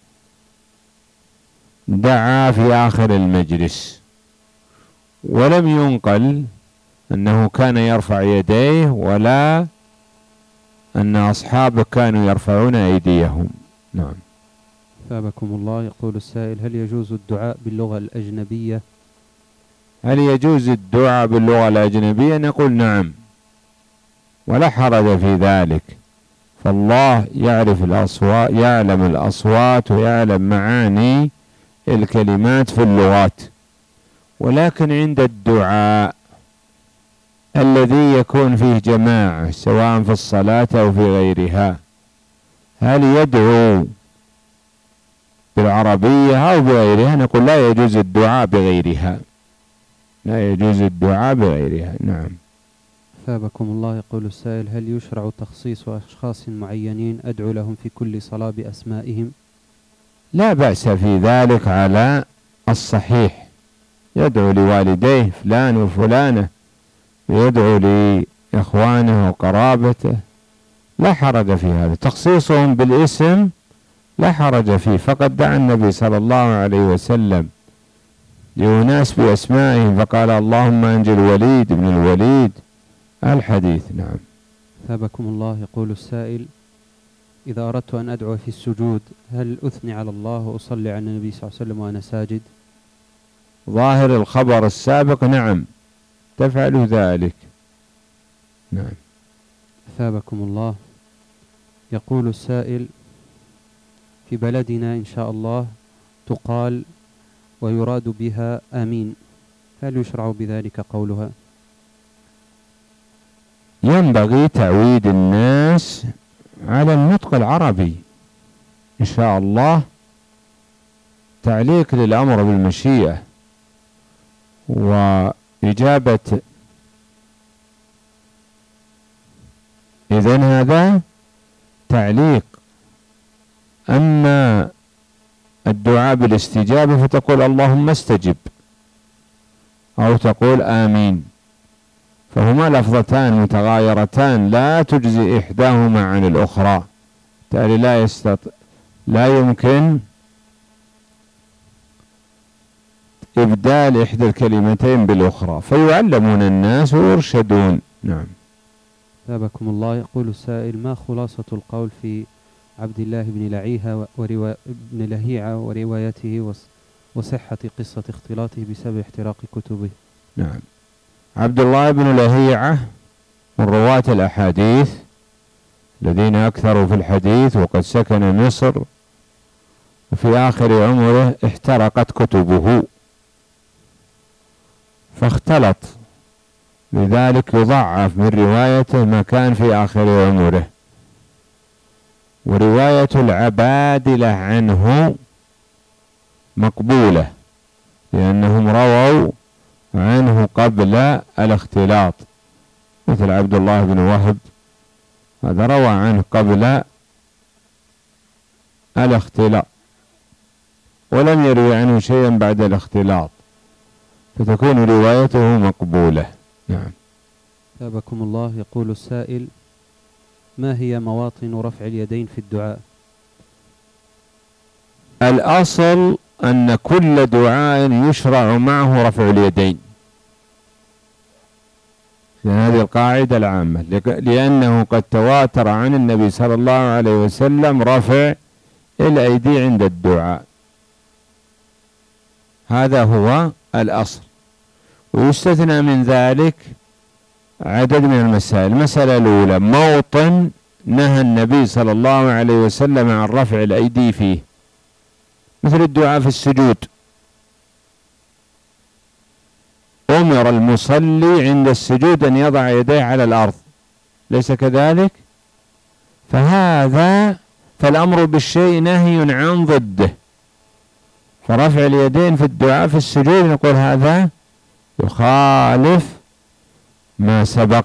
دعا في آخر المجلس، ولم ينقل أنه كان يرفع يديه ولا أن أصحابه كانوا يرفعون أيديهم. نعم. ثابكم الله. يقول السائل: هل يجوز الدعاء باللغة الأجنبية؟ هل يجوز الدعاء باللغة الأجنبية؟ نقول نعم، ولا حرج في ذلك، فالله يعرف الأصوات، يعلم الأصوات ويعلم معاني الكلمات في اللغات، ولكن عند الدعاء الذي يكون فيه جماعة سواء في الصلاة أو في غيرها، هل يدعو بالعربية أو بغيرها؟ نقول لا يجوز الدعاء بغيرها، لا يجوز الدعاء بغيرها. نعم. ثابكم الله. يقول السائل: هل يشرع تخصيص أشخاص معينين أدعو لهم في كل صلاة بأسمائهم؟ لا بأس في ذلك على الصحيح، يدعو لوالديه فلان وفلانة، يدعو لإخوانه وقرابته، لا حرج في هذا. تخصيصهم بالاسم لا حرج فيه، فقد دعا النبي صلى الله عليه وسلم لأناس بأسمائهم فقال: اللهم أنجل الوليد بن الوليد، الحديث. نعم. ثابكم الله. يقول السائل: إذا أردت أن أدعو في السجود هل أثني على الله وأصلي على النبي صلى الله عليه وسلم وأنا ساجد؟ ظاهر الخبر السابق نعم تفعل ذلك. نعم. ثابكم الله. يقول السائل: في بلدنا إن شاء الله تقال ويراد بها آمين، هل يشرع بذلك قولها؟ ينبغي تعويد الناس على النطق العربي إن شاء الله، تعليق للأمر بالمشيئة وإجابة. إذن هذا تعليق. أما الدعاء بالاستجابة فتقول اللهم استجب أو تقول آمين، فهما لفظتان متغايرتان لا تجزي إحداهما عن الأخرى، بالتالي لا يمكن إبدال إحدى الكلمتين بالأخرى، فيعلمون الناس ويرشدون. نعم. ثابكم الله. يقول السائل: ما خلاصة القول في عبد الله بن لهيعة وروايته وصحة قصة اختلاطه بسبب احتراق كتبه؟ نعم. عبد الله بن لهيعة من رواة الأحاديث الذين أكثروا في الحديث، وقد سكن مصر، وفي آخر عمره احترقت كتبه فاختلط، لذلك يضعف من روايته ما كان في آخر عمره. ورواية العبادلة عنه مقبولة لأنهم رووا عنه قبل الاختلاط، مثل عبد الله بن وهب هذا روى عنه قبل الاختلاط ولم يروي عنه شيئا بعد الاختلاط، فتكون روايته مقبولة. نعم. ثابكم الله. يقول السائل: ما هي مواطن رفع اليدين في الدعاء؟ الأصل أن كل دعاء يشرع معه رفع اليدين، هذه القاعدة العامة، لأنه قد تواتر عن النبي صلى الله عليه وسلم رفع الأيدي عند الدعاء، هذا هو الأصل. ويستثنى من ذلك عدد من المسائل. المسألة الأولى: موطن نهى النبي صلى الله عليه وسلم عن رفع الأيدي فيه، مثل الدعاء في السجود، أمر المصلي عند السجود أن يضع يديه على الأرض، ليس كذلك؟ فالأمر بالشيء نهي عن ضده، فرفع اليدين في الدعاء في السجود نقول هذا يخالف ما سبق.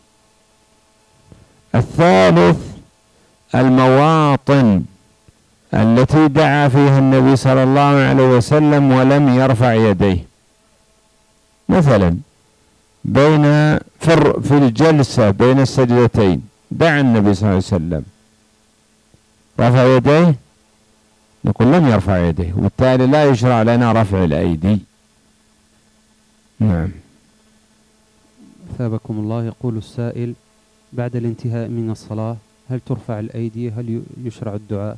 الثالث المواطن التي دعا فيها النبي صلى الله عليه وسلم ولم يرفع يديه، مثلا في الجلسة بين السجدتين دعا النبي صلى الله عليه وسلم، رفع يديه؟ نقول لم يرفع يديه، وبالتالي لا يشرع لنا رفع الأيدي. نعم. ثابكم الله. يقول السائل: بعد الانتهاء من الصلاة هل ترفع الأيدي؟ هل يشرع الدعاء؟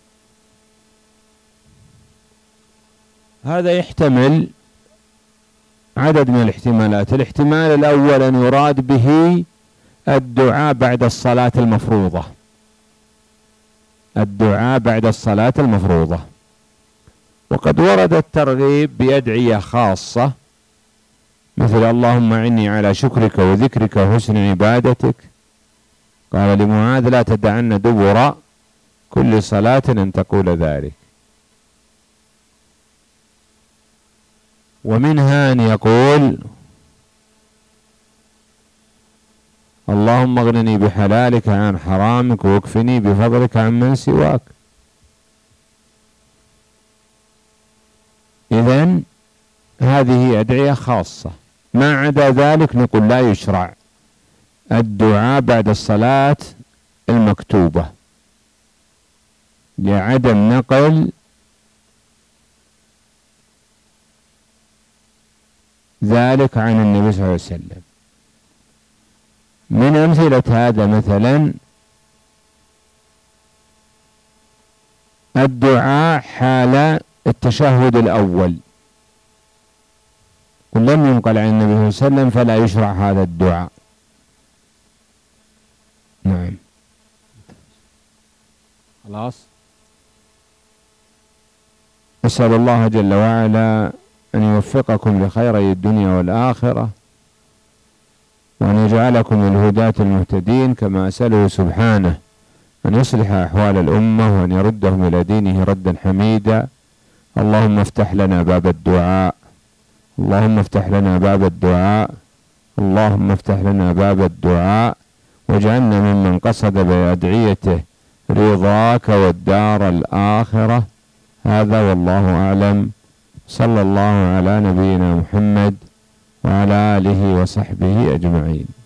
هذا يحتمل عدد من الاحتمالات. الاحتمال الأول أن يراد به الدعاء بعد الصلاة المفروضة، الدعاء بعد الصلاة المفروضة، وقد ورد الترغيب بأدعية خاصة مثل اللهم أعني على شكرك وذكرك وحسن عبادتك. قال لمعاذ: لا تدعن دبر كل صلاة أن تقول ذلك. ومنها أن يقول: اللهم اغنني بحلالك عن حرامك واكفني بفضلك عمن سواك. إذن هذه أدعية خاصة. ما عدا ذلك نقول لا يشرع الدعاء بعد الصلاة المكتوبة لعدم نقل ذلك عن النبي صلى الله عليه وسلم. من أمثلة هذا مثلا الدعاء حال التشهد الأول، ولم ينقل عن النبي صلى الله عليه وسلم، فلا يشرع هذا الدعاء. نعم. خلاص. أسأل الله جل وعلا أن يوفقكم لخيري الدنيا والآخرة، وأن يجعلكم الهداة المهتدين، كما أسأله سبحانه أن يصلح أحوال الأمة وأن يردهم إلى دينه ردا حميدا. اللهم افتح لنا باب الدعاء، اللهم افتح لنا باب الدعاء، اللهم افتح لنا باب الدعاء، واجعلنا ممن قصد بأدعيته رضاك والدار الآخرة. هذا والله أعلم. صلى الله على نبينا محمد وعلى آله وصحبه أجمعين.